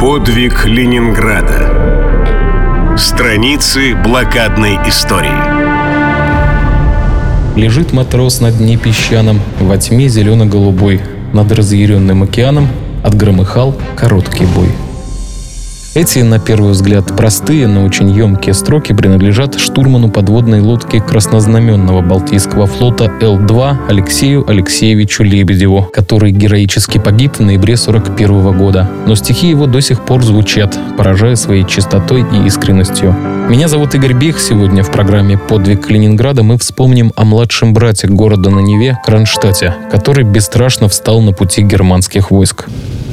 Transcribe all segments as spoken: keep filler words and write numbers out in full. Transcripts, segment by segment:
Подвиг Ленинграда. Страницы блокадной истории. Лежит матрос на дне песчаном, во тьме зелено-голубой. Над разъяренным океаном отгромыхал короткий бой. Эти, на первый взгляд, простые, но очень емкие строки принадлежат штурману подводной лодки краснознаменного Балтийского флота Эл два Алексею Алексеевичу Лебедеву, который героически погиб в ноябре сорок первого года. Но стихи его до сих пор звучат, поражая своей чистотой и искренностью. Меня зовут Игорь Бих. Сегодня в программе «Подвиг Ленинграда» мы вспомним о младшем брате города на Неве Кронштадте, который бесстрашно встал на пути германских войск.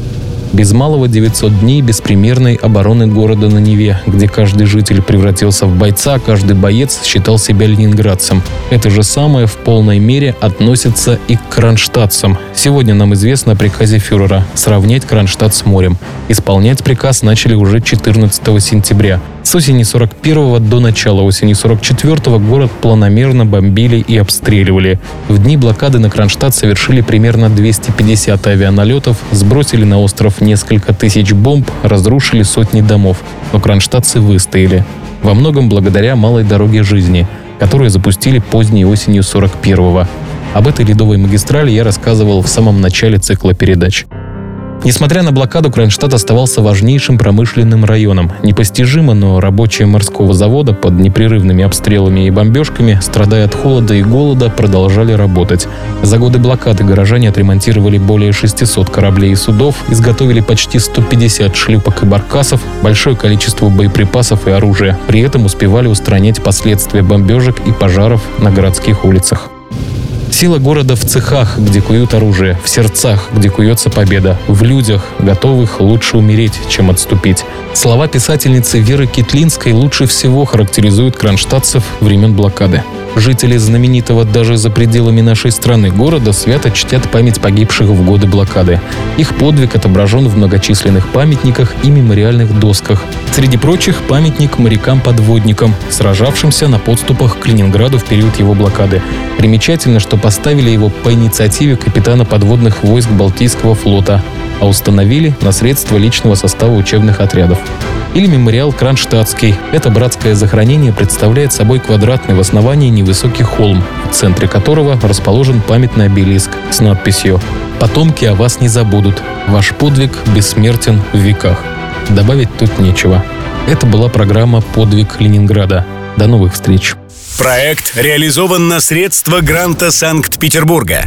Без малого девятьсот дней беспримерной обороны города на Неве, где каждый житель превратился в бойца, каждый боец считал себя ленинградцем. Это же самое в полной мере относится и к кронштадтцам. Сегодня нам известно о приказе фюрера сравнять Кронштадт с морем. Исполнять приказ начали уже четырнадцатого сентября. С осени сорок первого до начала осени сорок четвёртого город планомерно бомбили и обстреливали. В дни блокады на Кронштадт совершили примерно двести пятьдесят авианалетов, сбросили на остров несколько тысяч бомб, разрушили сотни домов. Но кронштадтцы выстояли. Во многом благодаря малой дороге жизни, которую запустили поздней осенью сорок первого. Об этой ледовой магистрали я рассказывал в самом начале цикла передач. Несмотря на блокаду, Кронштадт оставался важнейшим промышленным районом. Непостижимо, но рабочие морского завода под непрерывными обстрелами и бомбежками, страдая от холода и голода, продолжали работать. За годы блокады горожане отремонтировали более шестисот кораблей и судов, изготовили почти сто пятьдесят шлюпок и баркасов, большое количество боеприпасов и оружия. При этом успевали устранять последствия бомбежек и пожаров на городских улицах. Сила города в цехах, где куют оружие, в сердцах, где куется победа, в людях, готовых лучше умереть, чем отступить. Слова писательницы Веры Китлинской лучше всего характеризуют кронштадтцев времен блокады. Жители знаменитого даже за пределами нашей страны города свято чтят память погибших в годы блокады. Их подвиг отображен в многочисленных памятниках и мемориальных досках. Среди прочих памятник морякам-подводникам, сражавшимся на подступах к Ленинграду в период его блокады. Примечательно, что поставили его по инициативе капитана подводных войск Балтийского флота, а установили на средства личного состава учебных отрядов. Или мемориал Кронштадтский. Это братское захоронение представляет собой квадратный в основании невысокий холм, в центре которого расположен памятный обелиск с надписью «Потомки о вас не забудут. Ваш подвиг бессмертен в веках». Добавить тут нечего. Это была программа «Подвиг Ленинграда». До новых встреч. Проект реализован на средства гранта Санкт-Петербурга.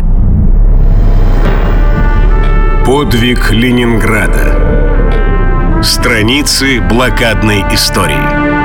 Подвиг Ленинграда. Страницы блокадной истории.